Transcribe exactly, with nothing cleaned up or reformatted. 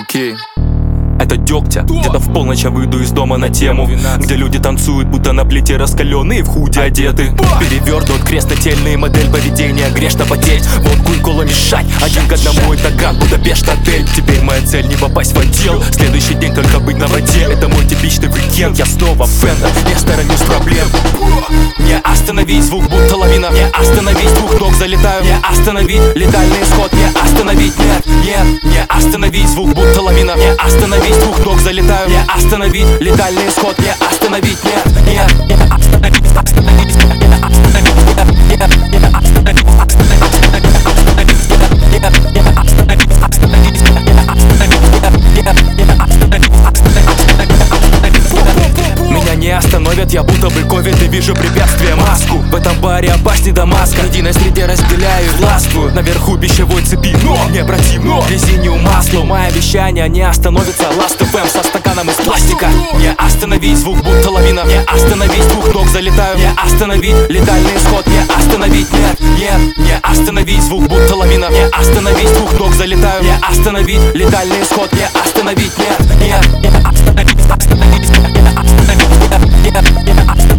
Окей. Это Дегтя, где-то в полночь я выйду из дома на тему, где люди танцуют, будто на плите раскаленные, в худи одеты. Перевернут крест-нательный, модель поведения, грешно потеть, водку и колу мешать, один к одному это Гранд Будапешт отель. Теперь моя цель не попасть в отдел, следующий день только быть на воде. Это мой типичный уикенд, я снова фэндер, не сторонюсь проблем. Не остановить, звук будто лавина, не остановить, с двух ног залетаю, не остановить, летальный исход, не остановить, нет, нет, не остановить, звук будто лавина, не остановить, с двух ног залетаю, не остановить, летальный исход, не остановить, нет, нет, не остановить, остановить, не остановить, нет, нет, не остановить, остановить, остановить, нет, нет, не остановить, остановить, не остановить, нет, нет, не остановить, остановить, остановить. Меня не остановят, я будто бы ковид и вижу препятствие маску. В этом баре опасней Дамаска, в единой среде разделяю и властвую. Наверху пищевой цепи, но не противно, резинью масло. Мое обещание не остановится, Last эф эм со стаканом из пластика. Не остановить, звук будто лавина, не остановить, с двух ног залетаю, не остановить, летальный исход, не остановить, нет, нет, не остановить, звук будто лавина, не остановить, с двух ног залетаю, не остановить, летальный исход, не остановить, нет, нет, не остановить, остановить, не остановить, нет, нет, не остановить.